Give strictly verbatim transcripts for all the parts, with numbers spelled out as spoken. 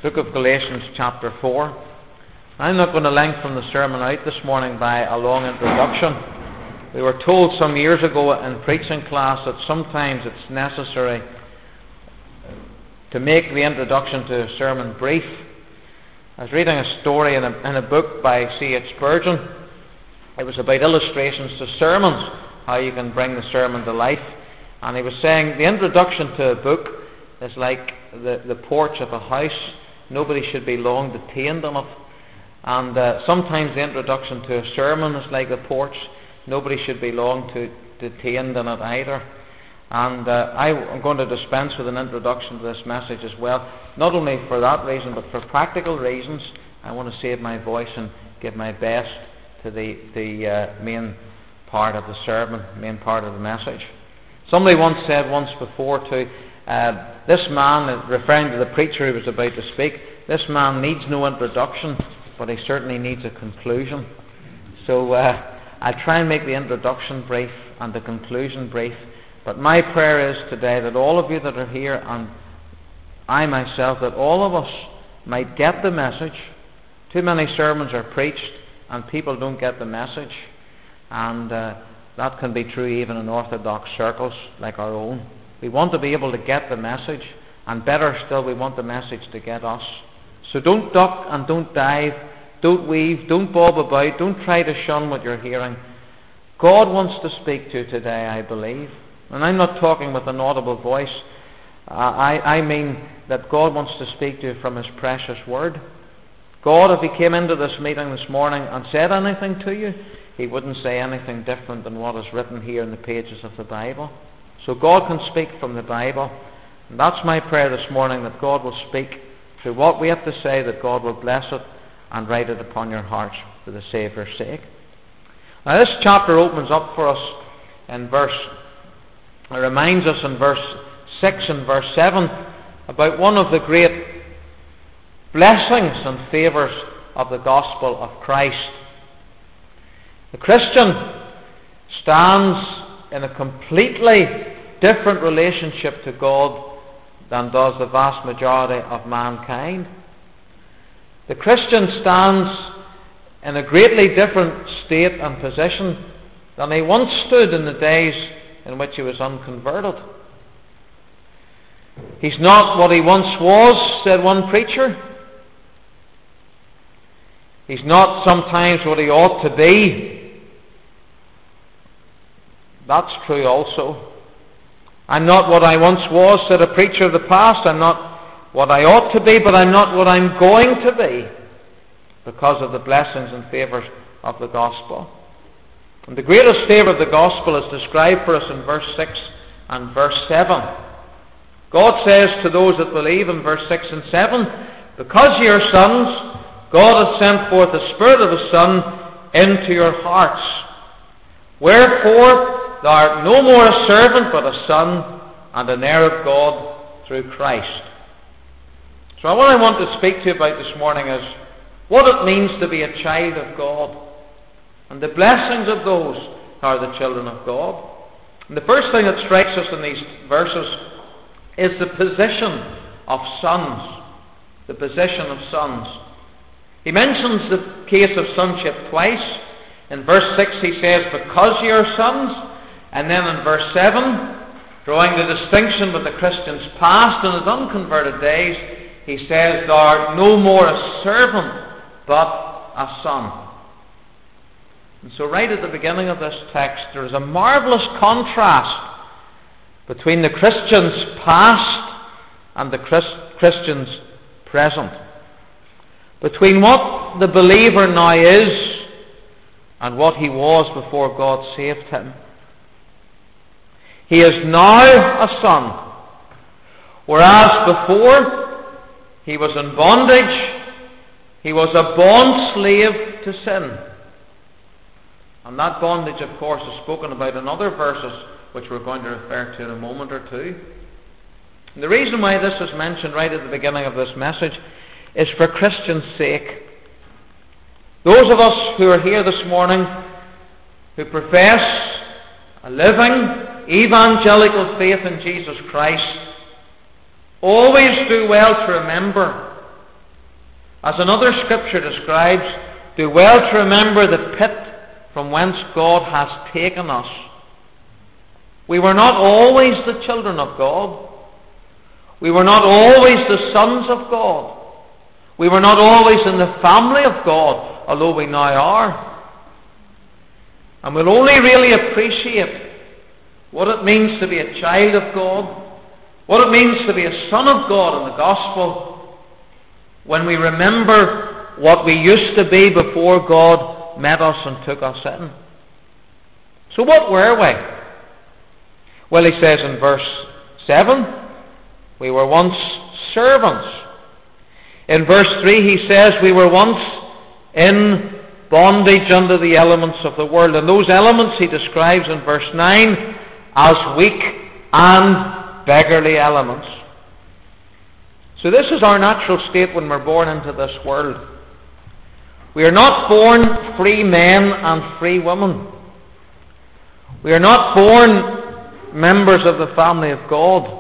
Book of Galatians chapter four. I'm not going to lengthen the sermon out this morning by a long introduction. We were told some years ago in preaching class that sometimes it's necessary to make the introduction to a sermon brief. I was reading a story in a, in a book by C H Spurgeon. It was about illustrations to sermons, how you can bring the sermon to life. And he was saying the introduction to a book is like the, the porch of a house. Nobody should be long detained on it. And uh, sometimes the introduction to a sermon is like a porch. Nobody should be long to, detained on it either. And uh, I, I'm going to dispense with an introduction to this message as well. Not only for that reason, but for practical reasons. I want to save my voice and give my best to the, the uh, main part of the sermon, main part of the message. Somebody once said once before to Uh, this man, referring to the preacher who was about to speak, this man needs no introduction, but he certainly needs a conclusion. So uh, I'll try and make the introduction brief and the conclusion brief. But my prayer is today that all of you that are here, and I myself, that all of us might get the message. Too many sermons are preached and people don't get the message. And uh, that can be true even in orthodox circles like our own. We want to be able to get the message, and better still, we want the message to get us. So don't duck and don't dive, don't weave, don't bob about, don't try to shun what you're hearing. God wants to speak to you today, I believe. And I'm not talking with an audible voice. Uh, I, I mean that God wants to speak to you from His precious Word. God, if He came into this meeting this morning and said anything to you, He wouldn't say anything different than what is written here in the pages of the Bible. So God can speak from the Bible, and that's my prayer this morning, that God will speak through what we have to say, that God will bless it and write it upon your hearts for the Saviour's sake. Now this chapter opens up for us in verse, it reminds us in verse six and verse seven about one of the great blessings and favours of the gospel of Christ. The Christian stands in a completely different relationship to God than does the vast majority of mankind. The Christian stands in a greatly different state and position than he once stood in the days in which he was unconverted. He's not what he once was, said one preacher. He's not sometimes what he ought to be. That's true also. I'm not what I once was, said a preacher of the past. I'm not what I ought to be, but I'm not what I'm going to be, because of the blessings and favours of the gospel. And the greatest favour of the gospel is described for us in verse six and verse seven. God says to those that believe in verse six and seven, because ye are sons, God hath sent forth the Spirit of His Son into your hearts. Wherefore thou art no more a servant, but a son, and an heir of God through Christ. So what I want to speak to you about this morning is what it means to be a child of God, and the blessings of those who are the children of God. And the first thing that strikes us in these verses is the position of sons. The position of sons. He mentions the case of sonship twice. In verse six he says, because ye are sons. And then in verse seven, drawing the distinction with the Christian's past and his unconverted days, he says, thou art no more a servant, but a son. And so right at the beginning of this text, there is a marvellous contrast between the Christian's past and the Christ- Christian's present. Between what the believer now is and what he was before God saved him. He is now a son, whereas before he was in bondage, he was a bond slave to sin. And that bondage, of course, is spoken about in other verses, which we're going to refer to in a moment or two. And the reason why this is mentioned right at the beginning of this message is for Christians' sake. Those of us who are here this morning who profess a living evangelical faith in Jesus Christ always do well to remember As another scripture describes, do well to remember the pit from whence God has taken us. We were not always the children of God. We were not always the sons of God. We were not always in the family of God, although we now are. And we'll only really appreciate what it means to be a child of God, what it means to be a son of God in the gospel, when we remember what we used to be before God met us and took us in. So what were we? Well, he says in verse seven, we were once servants. In verse three he says we were once in bondage under the elements of the world. And those elements he describes in verse nine as weak and beggarly elements. So this is our natural state when we're born into this world. We are not born free men and free women. We are not born members of the family of God.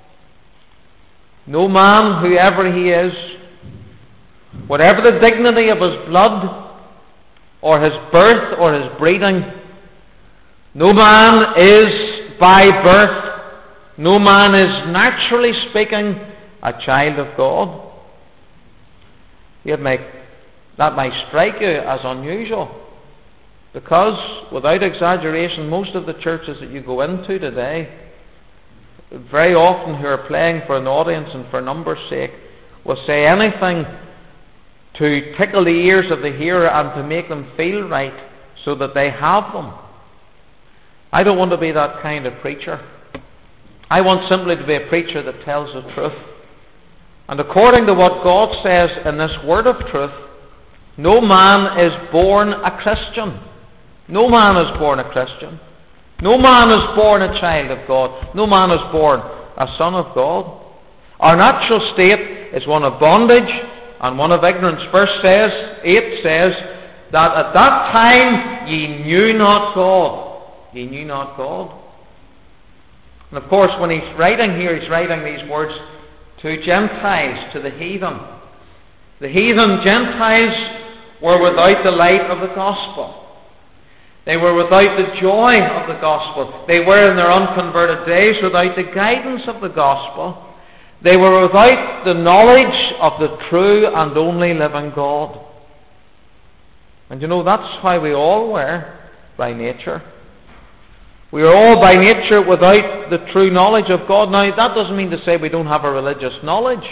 No man, whoever he is, whatever the dignity of his blood, or his birth, or his breeding, no man is by birth, no man is naturally speaking a child of God. It may, that might strike you as unusual, because, without exaggeration, most of the churches that you go into today, very often who are playing for an audience and for numbers' sake, will say anything to tickle the ears of the hearer and to make them feel right so that they have them. I don't want to be that kind of preacher. I want simply to be a preacher that tells the truth. And according to what God says in this word of truth, no man is born a Christian. No man is born a Christian. No man is born a child of God. No man is born a son of God. Our natural state is one of bondage and one of ignorance. Verse says, eight says, that at that time ye knew not God. Ye knew not God. And of course, when he's writing here, he's writing these words to Gentiles, to the heathen. The heathen Gentiles were without the light of the gospel. They were without the joy of the gospel. They were in their unconverted days without the guidance of the gospel. They were without the knowledge of the true and only living God. And you know, that's how we all were by nature. We are all by nature without the true knowledge of God. Now, that doesn't mean to say we don't have a religious knowledge.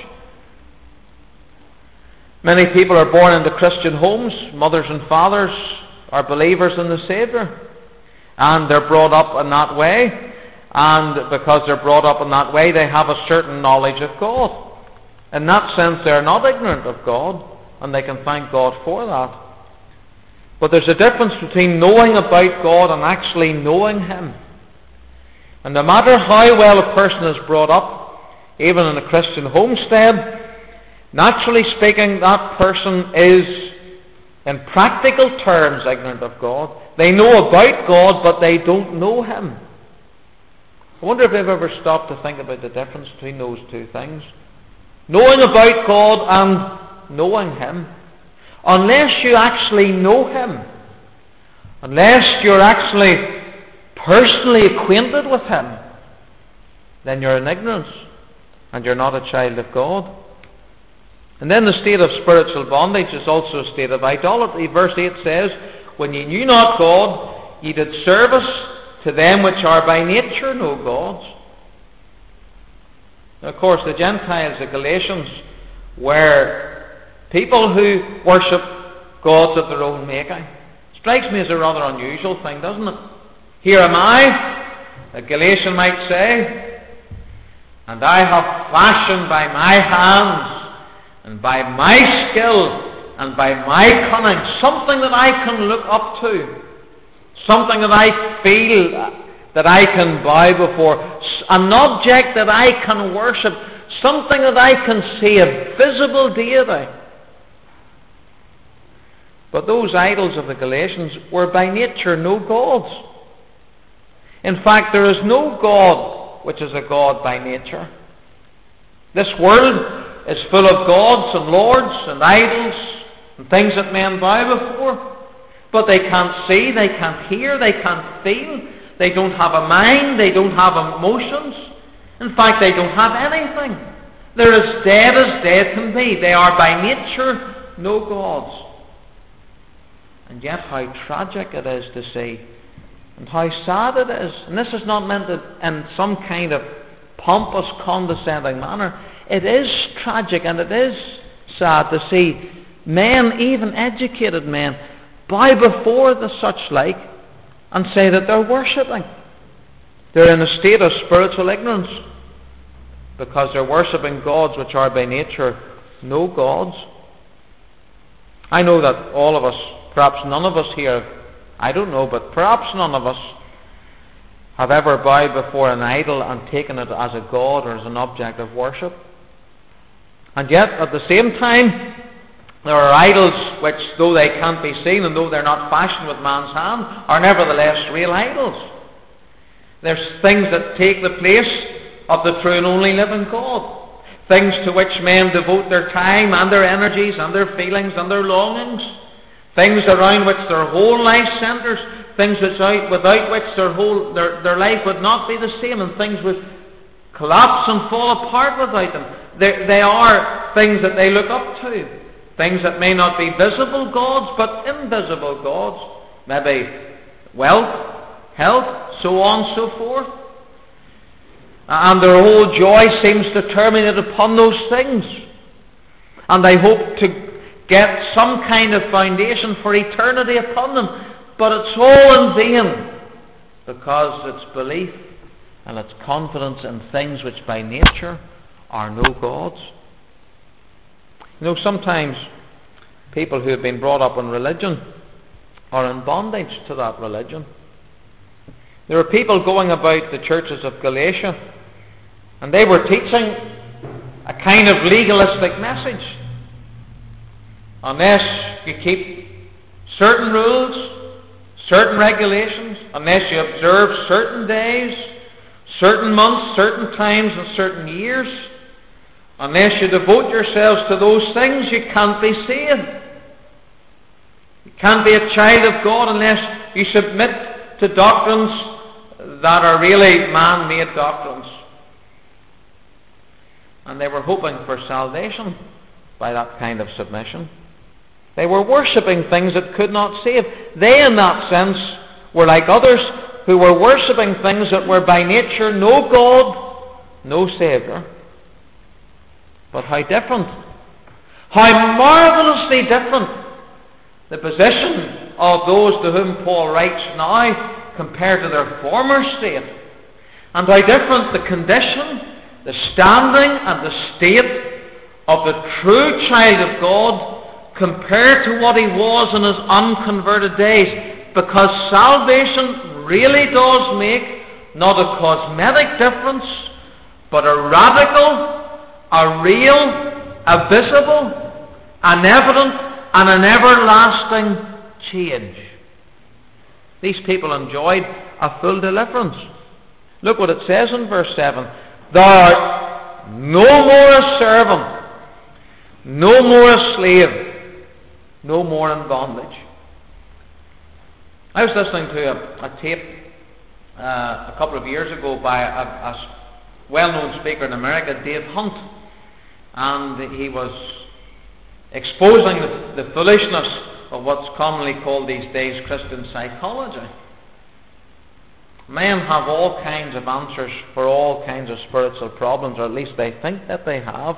Many people are born into Christian homes. Mothers and fathers are believers in the Saviour. And they're brought up in that way. And because they're brought up in that way, they have a certain knowledge of God. In that sense, they're not ignorant of God. And they can thank God for that. But there's a difference between knowing about God and actually knowing Him. And no matter how well a person is brought up, even in a Christian homestead, naturally speaking, that person is, in practical terms, ignorant of God. They know about God, but they don't know Him. I wonder if you've ever stopped to think about the difference between those two things. Knowing about God and knowing Him. Unless you actually know Him, unless you're actually personally acquainted with Him, then you're in ignorance and you're not a child of God. And then the state of spiritual bondage is also a state of idolatry. Verse eight says, when ye knew not God, ye did service to them which are by nature no gods. Now, of course, the Gentiles, the Galatians, were people who worship gods of their own making. Strikes me as a rather unusual thing, doesn't it? Here am I, a Galatian might say, and I have fashioned by my hands, and by my skill, and by my cunning, something that I can look up to, something that I feel that I can bow before, an object that I can worship, something that I can see, a visible deity. But those idols of the Galatians were by nature no gods. In fact, there is no God which is a God by nature. This world is full of gods and lords and idols and things that men bow before. But they can't see, they can't hear, they can't feel. They don't have a mind, they don't have emotions. In fact, they don't have anything. They're as dead as dead can be. They are by nature no gods. And yet how tragic it is to see, and how sad it is. And this is not meant in some kind of pompous, condescending manner. It is tragic and it is sad to see men, even educated men, bow before the such like and say that they're worshipping. They're in a state of spiritual ignorance because they're worshipping gods which are by nature no gods. I know that all of us, perhaps none of us here, I don't know, but perhaps none of us have ever bowed before an idol and taken it as a god or as an object of worship. And yet, at the same time, there are idols which, though they can't be seen and though they're not fashioned with man's hand, are nevertheless real idols. There's things that take the place of the true and only living God. Things to which men devote their time and their energies and their feelings and their longings. Things around which their whole life centres. Things without, without which their whole their, their life would not be the same, and things would collapse and fall apart without them. They, they are things that they look up to. Things that may not be visible gods, but invisible gods. Maybe wealth, health, so on and so forth. And their whole joy seems to terminate upon those things. And they hope to get some kind of foundation for eternity upon them. But it's all in vain, because it's belief and it's confidence in things which by nature are no gods. You know, sometimes people who have been brought up in religion are in bondage to that religion. There are people going about the churches of Galatia, and they were teaching a kind of legalistic message. Unless you keep certain rules, certain regulations, unless you observe certain days, certain months, certain times, and certain years, unless you devote yourselves to those things, you can't be saved. You can't be a child of God unless you submit to doctrines that are really man-made doctrines. And they were hoping for salvation by that kind of submission. They were worshipping things that could not save. They, in that sense, were like others who were worshipping things that were by nature no God, no Saviour. But how different, how marvellously different the position of those to whom Paul writes now compared to their former state. And how different the condition, the standing and the state of the true child of God compared to what he was in his unconverted days. Because salvation really does make not a cosmetic difference, but a radical, a real, a visible, an evident, and an everlasting change. These people enjoyed a full deliverance. Look what it says in verse seven. Thou art no more a servant, no more a slave, no more in bondage. I was listening to a, a tape uh, a couple of years ago by a, a well-known speaker in America, Dave Hunt, and he was exposing the, the foolishness of what's commonly called these days Christian psychology. Men have all kinds of answers for all kinds of spiritual problems, or at least they think that they have.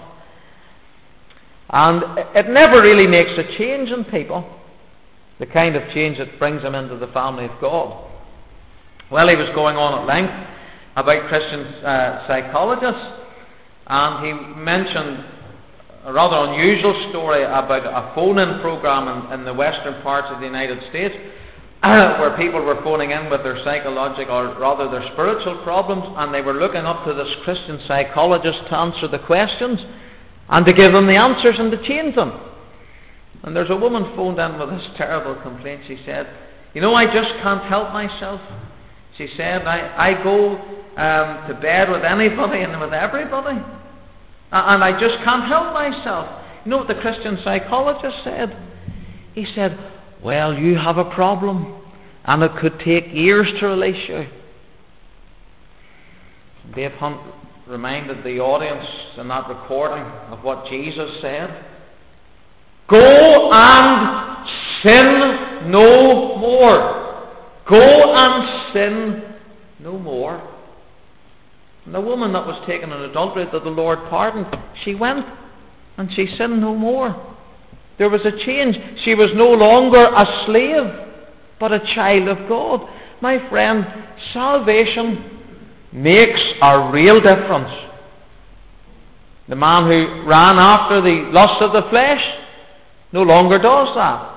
And it never really makes a change in people, the kind of change that brings them into the family of God. Well, he was going on at length about Christian uh, psychologists, and he mentioned a rather unusual story about a phone-in program in, in the western parts of the United States, where people were phoning in with their psychological, or rather their spiritual problems, and they were looking up to this Christian psychologist to answer the questions and to give them the answers and to change them. And there's a woman phoned in with this terrible complaint. She said, you know, I just can't help myself. She said, I, I go um, to bed with anybody and with everybody. And I just can't help myself. You know what the Christian psychologist said? He said, well, you have a problem, and it could take years to release you. Dave Hunt reminded the audience in that recording of what Jesus said. Go and sin no more. Go and sin no more. And the woman that was taken in adultery that the Lord pardoned, she went and she sinned no more. There was a change. She was no longer a slave, but a child of God. My friend, salvation makes a real difference. The man who ran after the lust of the flesh no longer does that.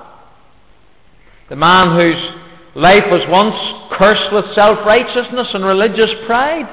The man whose life was once cursed with self-righteousness and religious pride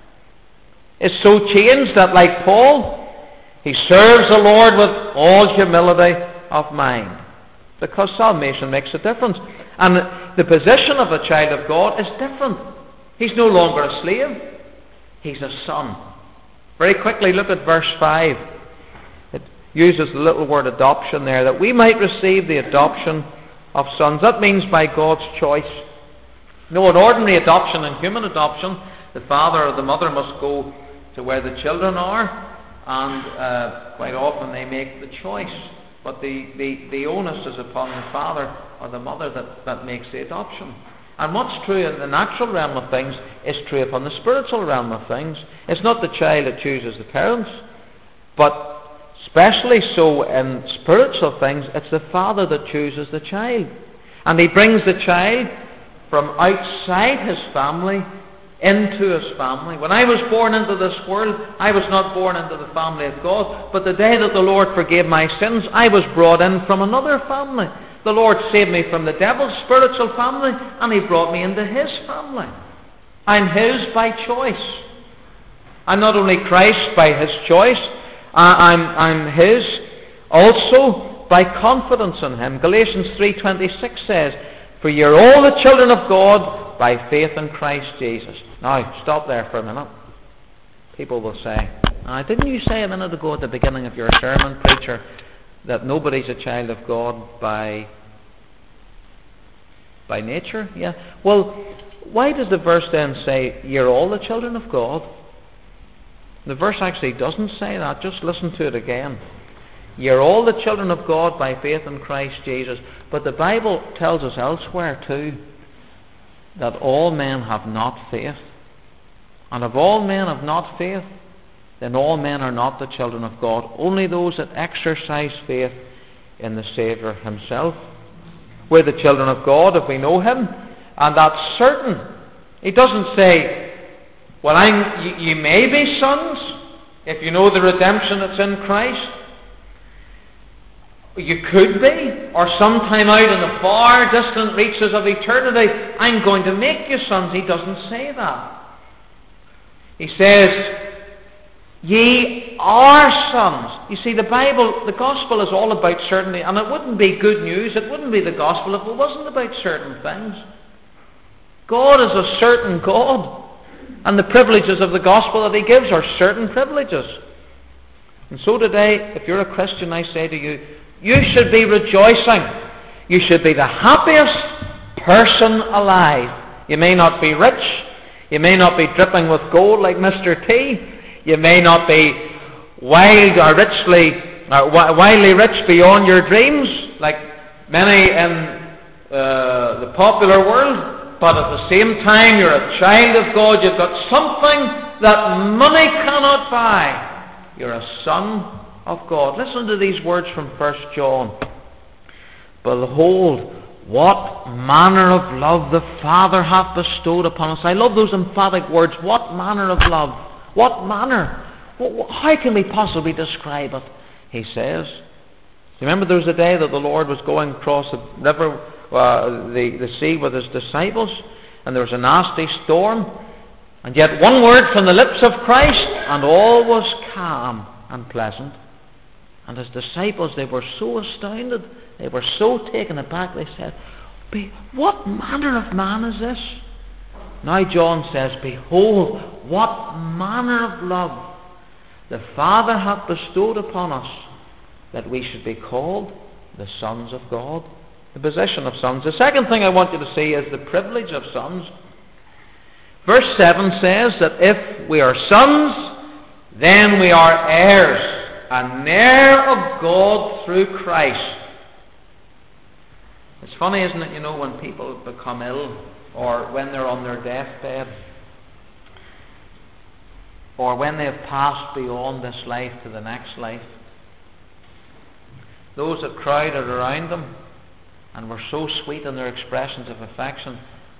is so changed that, like Paul, he serves the Lord with all humility of mind, because salvation makes a difference. And the position of a child of God is different. He's no longer a slave. He's a son. Very quickly, look at verse five. It uses the little word adoption there, that we might receive the adoption of sons. That means by God's choice. No, in ordinary adoption and human adoption, the father or the mother must go to where the children are, and uh, quite often they make the choice. But the, the, the onus is upon the father or the mother that, that makes the adoption. And what's true in the natural realm of things is true upon the spiritual realm of things. It's not the child that chooses the parents, but especially so in spiritual things, it's the father that chooses the child. And he brings the child from outside his family into his family. When I was born into this world, I was not born into the family of God, but the day that the Lord forgave my sins, I was brought in from another family. The Lord saved me from the devil's spiritual family, and he brought me into his family. I'm his by choice. I'm not only Christ by his choice, I'm, I'm his also by confidence in him. Galatians three twenty-six says, for you're all the children of God by faith in Christ Jesus. Now, stop there for a minute. People will say, ah, didn't you say a minute ago at the beginning of your sermon, preacher, that nobody's a child of God by by nature? Yeah. Well, why does the verse then say, you're all the children of God? The verse actually doesn't say that. Just listen to it again. You're all the children of God by faith in Christ Jesus. But the Bible tells us elsewhere too that all men have not faith. And if all men have not faith, then all men are not the children of God. Only those that exercise faith in the Saviour himself. We're the children of God if we know him, and that's certain. He doesn't say, well, I'm, you, you may be sons if you know the redemption that's in Christ. You could be, or sometime out in the far distant reaches of eternity, I'm going to make you sons. He doesn't say that. He says, ye are sons. You see, the Bible, the gospel is all about certainty, and it wouldn't be good news, it wouldn't be the gospel if it wasn't about certain things. God is a certain God, and the privileges of the gospel that he gives are certain privileges. And so today, if you're a Christian, I say to you, you should be rejoicing. You should be the happiest person alive. You may not be rich. You may not be dripping with gold like Mister T. You may not be wild or richly, or wildly rich beyond your dreams, like many in uh, the popular world. But at the same time, you're a child of God. You've got something that money cannot buy. You're a son of God. Listen to these words from First John. Behold, what manner of love the Father hath bestowed upon us. I love those emphatic words. What manner of love? What manner? How can we possibly describe it? He says. You remember there was a day that the Lord was going across the river, uh, the, the sea with his disciples, and there was a nasty storm, and yet one word from the lips of Christ, and all was calm and pleasant. And his disciples, they were so astounded, they were so taken aback, they said, what manner of man is this? Now John says, behold, what manner of love the Father hath bestowed upon us, that we should be called the sons of God. The position of sons. The second thing I want you to see is the privilege of sons. Verse seven says that if we are sons, then we are heirs, an heir of God through Christ. It's funny, isn't it, you know, when people become ill, or when they're on their deathbed, or when they have passed beyond this life to the next life, those that crowded around them and were so sweet in their expressions of affection,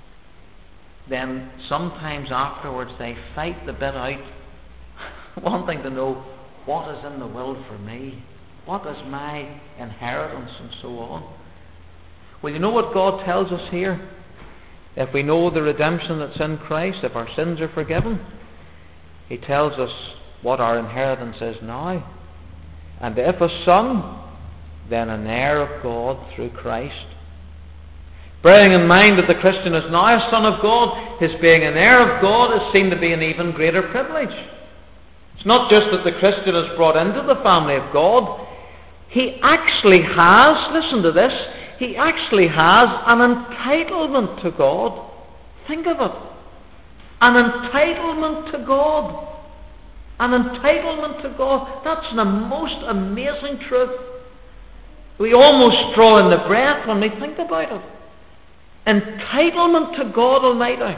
then sometimes afterwards they fight the bit out, wanting to know, what is in the will for me? What is my inheritance? And so on. Well, you know what God tells us here? If we know the redemption that's in Christ, if our sins are forgiven, He tells us what our inheritance is now. And if a son, then an heir of God through Christ. Bearing in mind that the Christian is now a son of God, his being an heir of God is seen to be an even greater privilege. It's not just that the Christian is brought into the family of God. He actually has, listen to this, he actually has an entitlement to God. Think of it. An entitlement to God. An entitlement to God. That's the most amazing truth. We almost draw in the breath when we think about it. Entitlement to God Almighty.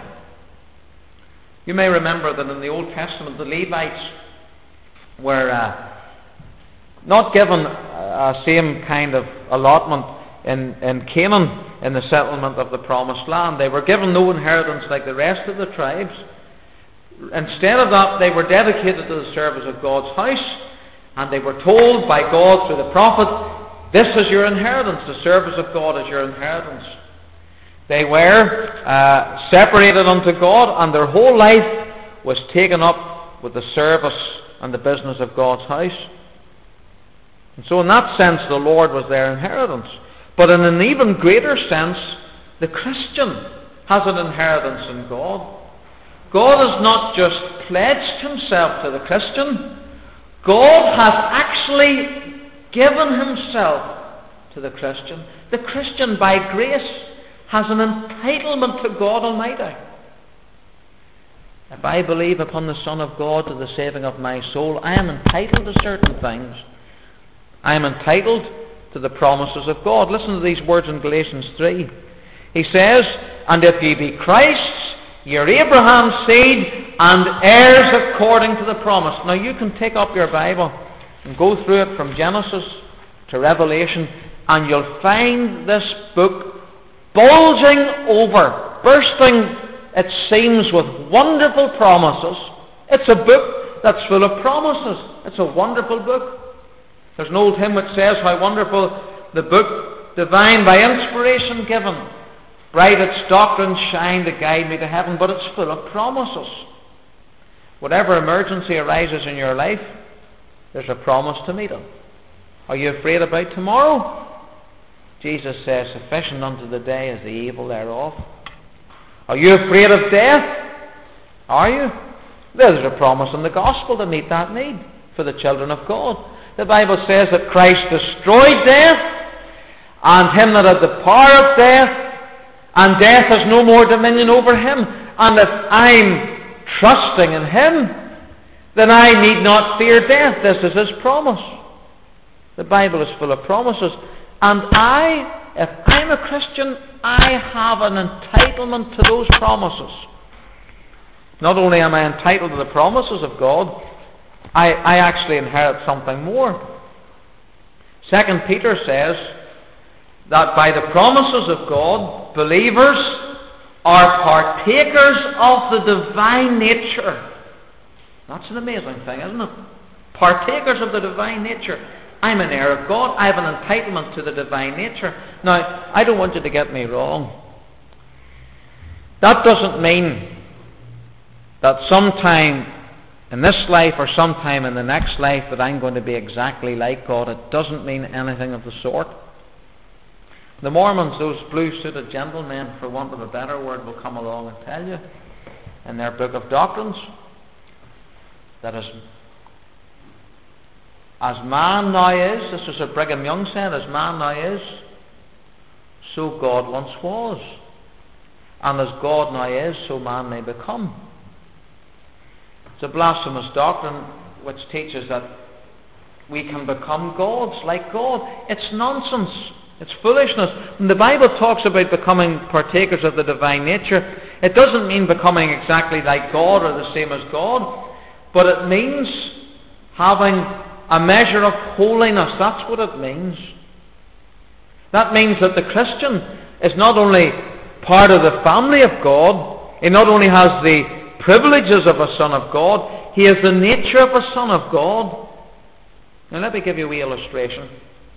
You may remember that in the Old Testament the Levites were uh, not given a same kind of allotment in, in Canaan in the settlement of the Promised Land. They were given no inheritance like the rest of the tribes. Instead of that, they were dedicated to the service of God's house, and they were told by God through the prophet, this is your inheritance, the service of God is your inheritance. They were uh, separated unto God, and their whole life was taken up with the service and the business of God's house. And so in that sense the Lord was their inheritance. But in an even greater sense, the Christian has an inheritance in God. God has not just pledged himself to the Christian, God has actually given himself to the Christian. The Christian, by grace, has an entitlement to God Almighty. If I believe upon the Son of God to the saving of my soul, I am entitled to certain things. I am entitled to the promises of God. Listen to these words in Galatians three. He says, and if ye be Christ's, ye are Abraham's seed, and heirs according to the promise. Now you can take up your Bible and go through it from Genesis to Revelation, and you'll find this book bulging over, bursting, it seems, with wonderful promises. It's a book that's full of promises. It's a wonderful book. There's an old hymn which says, how wonderful the book, divine by inspiration given, bright its doctrines shine to guide me to heaven, but it's full of promises. Whatever emergency arises in your life, there's a promise to meet it. Are you afraid about tomorrow? Jesus says, sufficient unto the day is the evil thereof. Are you afraid of death? Are you? There's a promise in the gospel to meet that need for the children of God. The Bible says that Christ destroyed death, and him that had the power of death, and death has no more dominion over him. And if I'm trusting in him, then I need not fear death. This is his promise. The Bible is full of promises. And I, if I'm a Christian, I have an entitlement to those promises. Not only am I entitled to the promises of God, I, I actually inherit something more. Second Peter says that by the promises of God, believers are partakers of the divine nature. That's an amazing thing, isn't it? Partakers of the divine nature. I'm an heir of God. I have an entitlement to the divine nature. Now, I don't want you to get me wrong. That doesn't mean that sometime in this life or sometime in the next life that I'm going to be exactly like God. It doesn't mean anything of the sort. The Mormons, those blue-suited gentlemen, for want of a better word, will come along and tell you in their book of doctrines that as As man now is, this is what Brigham Young said, as man now is, so God once was. And as God now is, so man may become. It's a blasphemous doctrine which teaches that we can become gods like God. It's nonsense. It's foolishness. When the Bible talks about becoming partakers of the divine nature, it doesn't mean becoming exactly like God or the same as God, but it means having a measure of holiness. That's what it means. That means that the Christian is not only part of the family of God, he not only has the privileges of a son of God, he has the nature of a son of God. Now let me give you a wee illustration.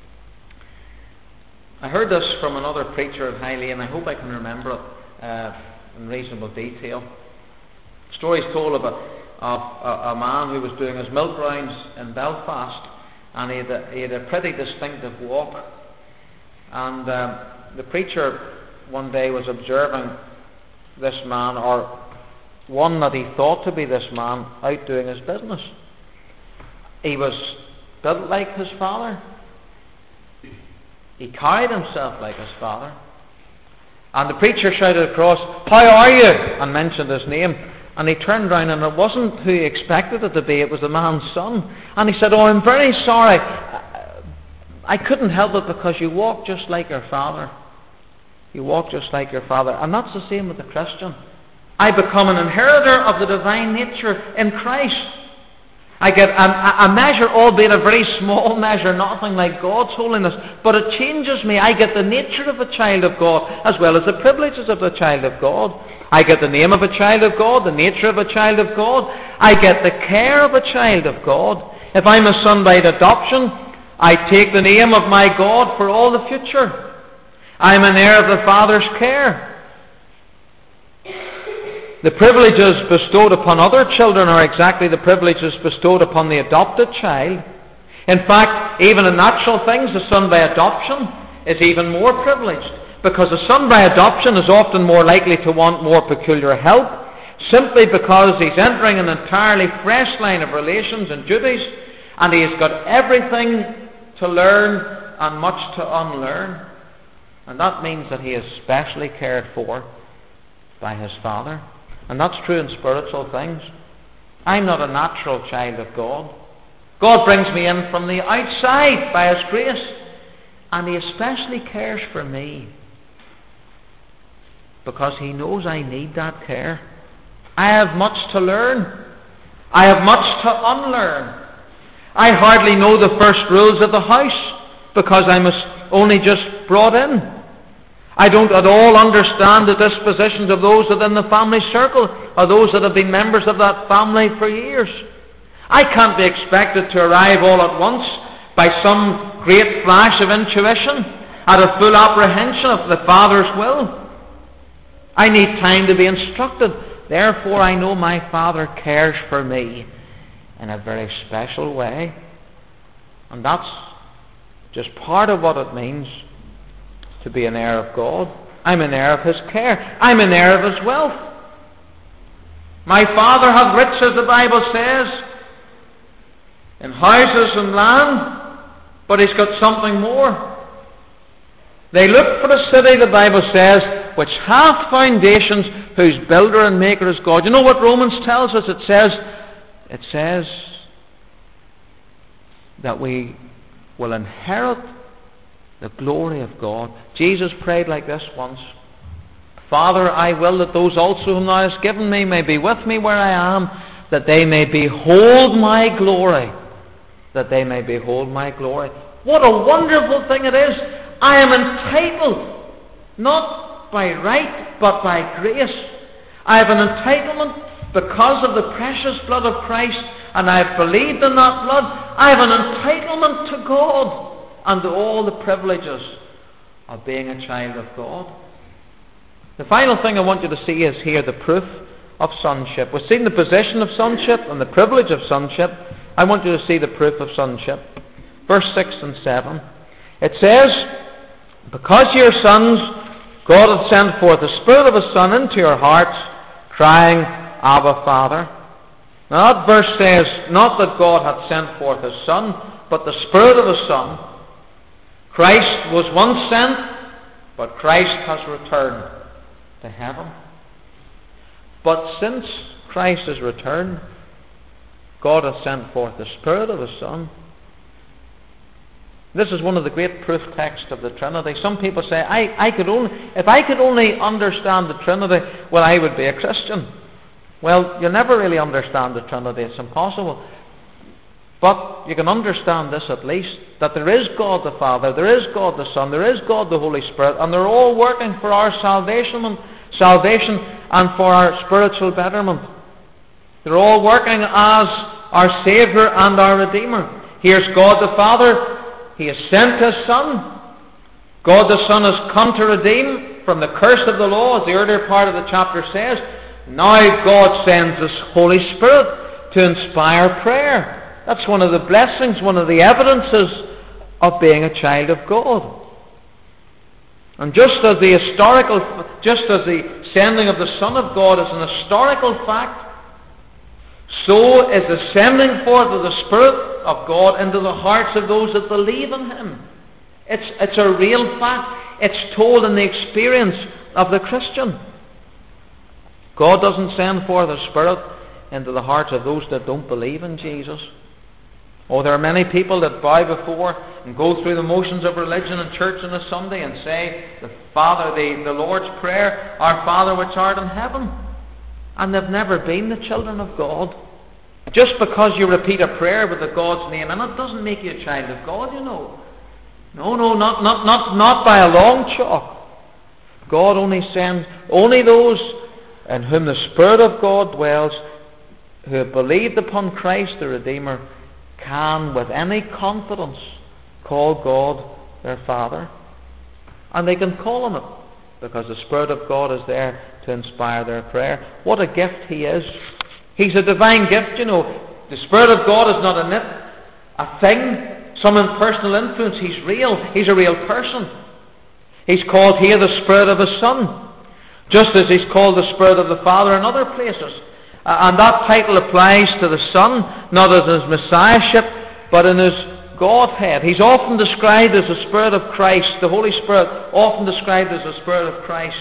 I heard this from another preacher at High Lane. I hope I can remember it uh, in reasonable detail. Stories told of, a, of a, a man who was doing his milk rounds in Belfast, and he had a, he had a pretty distinctive walk. And um, the preacher one day was observing this man, or one that he thought to be this man, out doing his business. He was built like his father. He carried himself like his father. And the preacher shouted across, "How are you?" and mentioned his name. And he turned round, and it wasn't who he expected it to be, it was the man's son. And he said, "Oh, I'm very sorry. I couldn't help it because you walk just like your father. You walk just like your father." And that's the same with the Christian. I become an inheritor of the divine nature in Christ. I get a, a measure, albeit a very small measure, nothing like God's holiness, but it changes me. I get the nature of a child of God as well as the privileges of a child of God. I get the name of a child of God, the nature of a child of God. I get the care of a child of God. If I'm a son by adoption, I take the name of my God for all the future. I'm an heir of the Father's care. The privileges bestowed upon other children are exactly the privileges bestowed upon the adopted child. In fact, even in natural things, the son by adoption is even more privileged, because the son by adoption is often more likely to want more peculiar help, simply because he's entering an entirely fresh line of relations and duties, and he has got everything to learn and much to unlearn. And that means that he is specially cared for by his father. And that's true in spiritual things. I'm not a natural child of God. God brings me in from the outside by his grace, and he especially cares for me because he knows I need that care. I have much to learn. I have much to unlearn. I hardly know the first rules of the house because I was only just brought in. I don't at all understand the dispositions of those within the family circle, or those that have been members of that family for years. I can't be expected to arrive all at once by some great flash of intuition at a full apprehension of the Father's will. I need time to be instructed. Therefore, I know my Father cares for me in a very special way. And that's just part of what it means to be an heir of God. I'm an heir of his care. I'm an heir of his wealth. My Father hath riches, the Bible says, in houses and land, but he's got something more. They look for a city, the Bible says, which hath foundations, whose builder and maker is God. You know what Romans tells us? It says, it says that we will inherit the glory of God. Jesus prayed like this once: "Father, I will that those also whom thou hast given me may be with me where I am, that they may behold my glory." That they may behold my glory. What a wonderful thing it is. I am entitled, not by right, but by grace. I have an entitlement because of the precious blood of Christ, and I have believed in that blood. I have an entitlement to God and to all the privileges of being a child of God. The final thing I want you to see is here the proof of sonship. We've seen the position of sonship and the privilege of sonship. I want you to see the proof of sonship. Verse six and seven. It says, "Because ye are sons, God hath sent forth the Spirit of His Son into your hearts, crying, Abba, Father." Now that verse says not that God hath sent forth His Son, but the Spirit of His Son. Christ was once sent, but Christ has returned to heaven. But since Christ has returned, God has sent forth the Spirit of His Son. This is one of the great proof texts of the Trinity. Some people say, I, I could only, if I could only understand the Trinity, well, I would be a Christian. Well, you'll never really understand the Trinity. It's impossible. But you can understand this at least, that there is God the Father, there is God the Son, there is God the Holy Spirit, and they're all working for our salvation and, salvation and for our spiritual betterment. They're all working as our Saviour and our Redeemer. Here's God the Father. He has sent His Son. God the Son has come to redeem from the curse of the law, as the earlier part of the chapter says. Now God sends His Holy Spirit to inspire prayer. That's one of the blessings, one of the evidences of being a child of God. And just as the historical, just as the sending of the Son of God is an historical fact, so is the sending forth of the Spirit of God into the hearts of those that believe in Him. It's, it's a real fact. It's told in the experience of the Christian. God doesn't send forth the Spirit into the hearts of those that don't believe in Jesus. Oh, there are many people that bow before and go through the motions of religion and church on a Sunday and say the Father, the, the Lord's Prayer, Our Father which art in heaven. And they've never been the children of God. Just because you repeat a prayer with the God's name in it doesn't make you a child of God, you know. No, no, not not not not by a long chalk. God only sends only those in whom the Spirit of God dwells, who have believed upon Christ the Redeemer, can with any confidence call God their Father. And they can call Him it, because the Spirit of God is there to inspire their prayer. What a gift He is. He's a divine gift, you know. The Spirit of God is not a nit, a thing, some impersonal influence. He's real. He's a real person. He's called here the Spirit of His Son, just as He's called the Spirit of the Father in other places. Uh, and that title applies to the Son, not as His Messiahship, but in His Godhead. He's often described as the Spirit of Christ, the Holy Spirit, often described as the Spirit of Christ.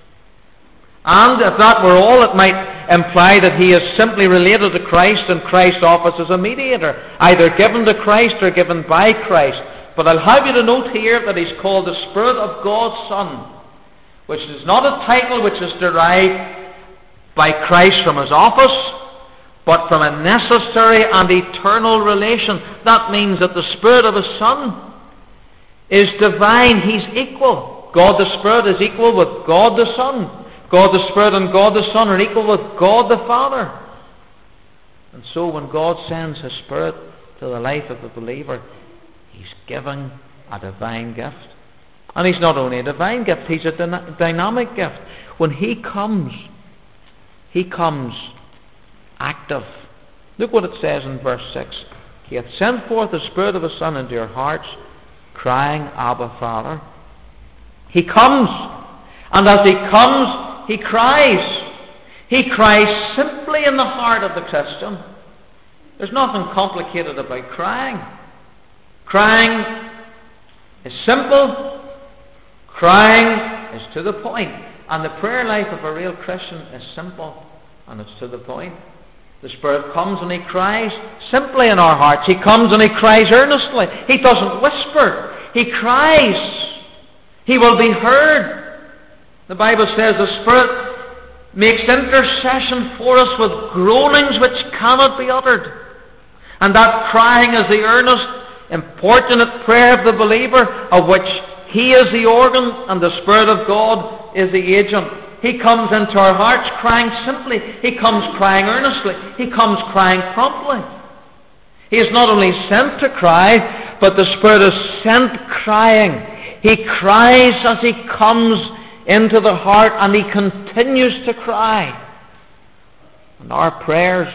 And if that were all, it might imply that He is simply related to Christ, and Christ's office as a mediator, either given to Christ or given by Christ. But I'll have you to note here that He's called the Spirit of God's Son, which is not a title which is derived by Christ from His office, but from a necessary and eternal relation. That means that the Spirit of His Son is divine. He's equal. God the Spirit is equal with God the Son. God the Spirit and God the Son are equal with God the Father. And so when God sends His Spirit to the life of the believer, He's giving a divine gift. And He's not only a divine gift, He's a dyna- dynamic gift. When He comes, He comes active. Look what it says in verse six. He hath sent forth the Spirit of His Son into your hearts, crying, Abba, Father. He comes, and as He comes, He cries. He cries simply in the heart of the Christian. There's nothing complicated about crying. Crying is simple. Crying is to the point. And the prayer life of a real Christian is simple, and it's to the point. The Spirit comes and He cries simply in our hearts. He comes and He cries earnestly. He doesn't whisper. He cries. He will be heard. The Bible says the Spirit makes intercession for us with groanings which cannot be uttered. And that crying is the earnest, importunate prayer of the believer, of which He is the organ and the Spirit of God is the agent. He comes into our hearts crying simply. He comes crying earnestly. He comes crying promptly. He is not only sent to cry, but the Spirit is sent crying. He cries as He comes into the heart, and He continues to cry. And our prayers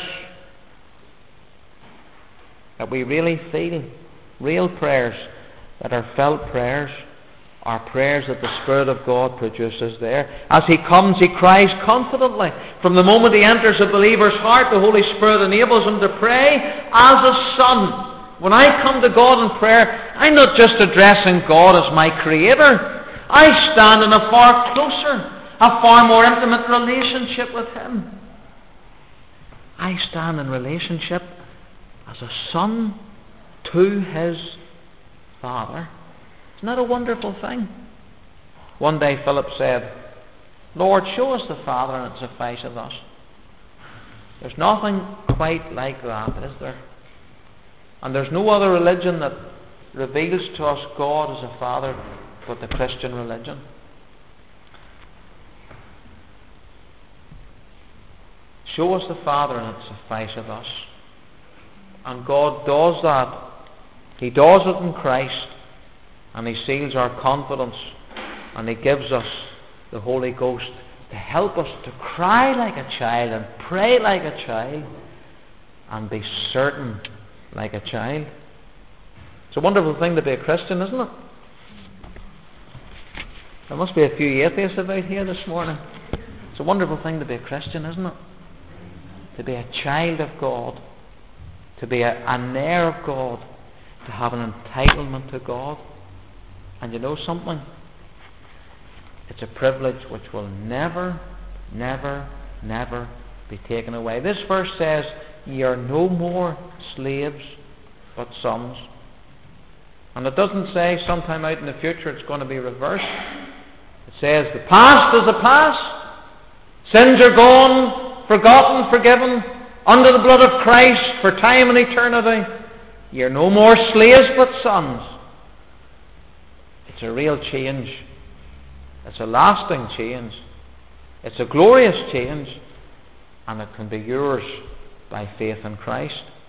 that we really feel, real prayers that are felt prayers, are prayers that the Spirit of God produces there. As He comes, He cries confidently. From the moment He enters a believer's heart, the Holy Spirit enables him to pray as a son. When I come to God in prayer, I'm not just addressing God as my Creator. I stand in a far closer, a far more intimate relationship with Him. I stand in relationship as a son to His Father. Isn't that a wonderful thing? One day Philip said, Lord, show us the Father and it sufficeth us. There's nothing quite like that, is there? And there's no other religion that reveals to us God as a Father but the Christian religion. Show us the Father and it sufficeth us. And God does that. He does it in Christ, and He seals our confidence, and He gives us the Holy Ghost to help us to cry like a child and pray like a child and be certain like a child. It's a wonderful thing to be a Christian, isn't it? There must be a few atheists about here this morning. It's a wonderful thing to be a Christian, isn't it? To be a child of God, to be a, an heir of God, to have an entitlement to God. And you know something? It's a privilege which will never, never, never be taken away. This verse says, ye are no more slaves, but sons. And it doesn't say sometime out in the future it's going to be reversed. It says, the past is a past. Sins are gone, forgotten, forgiven, under the blood of Christ for time and eternity. Ye are no more slaves, but sons. It's a real change. It's a lasting change. It's a glorious change, and it can be yours by faith in Christ.